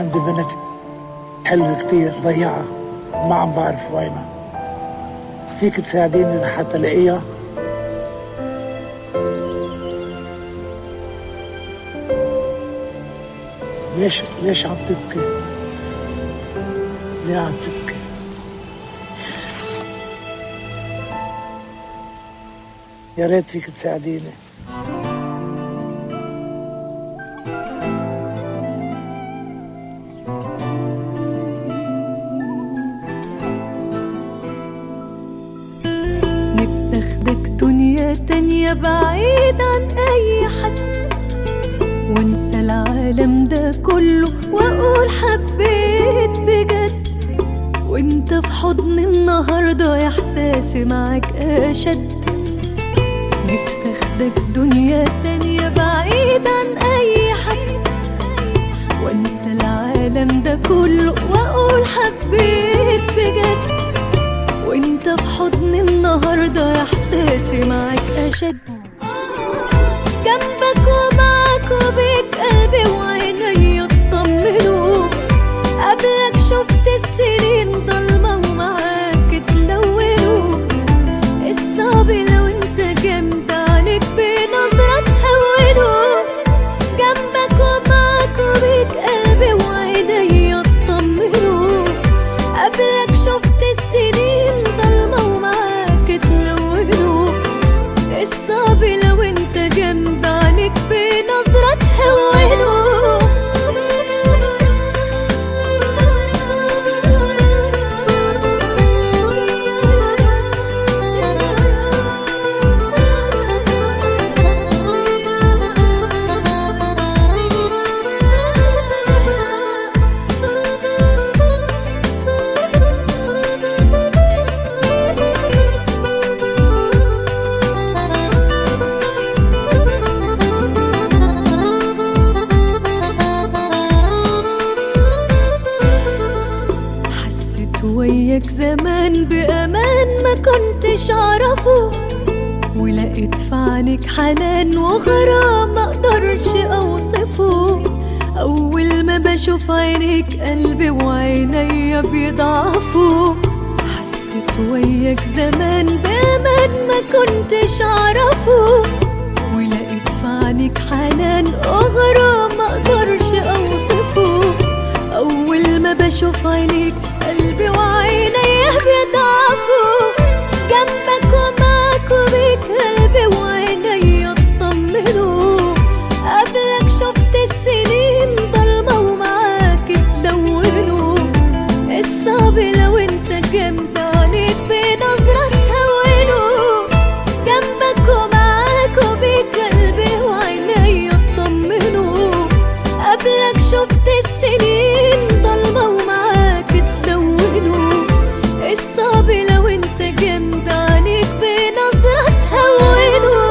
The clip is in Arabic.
عندي بنت حلوة كتير ضيعة ما عم بعرف وينها، فيك تساعديني لحتى الاقيها؟ ليش عم تبكي؟ ليه عم تبكي؟ يا ريت فيك تساعديني. نفسي اخدك دنيا تانية بعيد عن اي حد، وانسى العالم ده كله واقول حبيت بجد، وانت في حضني النهاردة يا احساسي معاك اشد. نفسي اخدك دنيا تانية بعيد عن اي حد، وانسى العالم ده كله واقول حبيت بجد، وانت في حضني النهاردة يا احساسي معاك اشد. جنبك ومعاك وبيك قلبي وعيني اطمنوا، قبلك شفت السنين ضلمة ومعاك تلونوا، الصعب لو انت جنب عنك بنظرة تهونوا. جنبك ومعاك وبيك قلبي وعيني اطمنوا، قبلك شفت السنين ضلمة ومعاك تلونوا، الصعب لو انت جنب عنك بنظرة تهونوا. وياك زمان بأمان ما كنتش أعرفه، ولقيت في عينك حنان وغرام ما اقدرش أوصفه. أول ما بشوف عينيك قلبي وعينيا بيضعفوا، حسيت وياك زمان بأمان ما كنتش أعرفه، ولقيت في عينك حنان وغرام ما اقدرش أوصفه. أول ما بشوف عينيك قلبي وعينيا بيضعفوا، جنبك ومعاك وبيك قلبي وعينيا اطمنوا، قبلك شفت السنين ضلمة ومعاك تلونوا، الصعب لو انت جنب عنيك بنظرة تهونوا. جنبك ومعاك وبيك قلبي وعينيا اطمنوا، قبلك شفت السنين ضلمة ومعاك تلونوا، الصعب لو انت جنب عنيك بنظرة تهونوا.